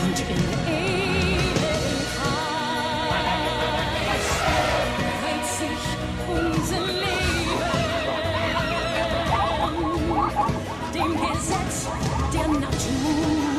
und in Ewigkeit dreht sich unser Leben dem Gesetz der Natur.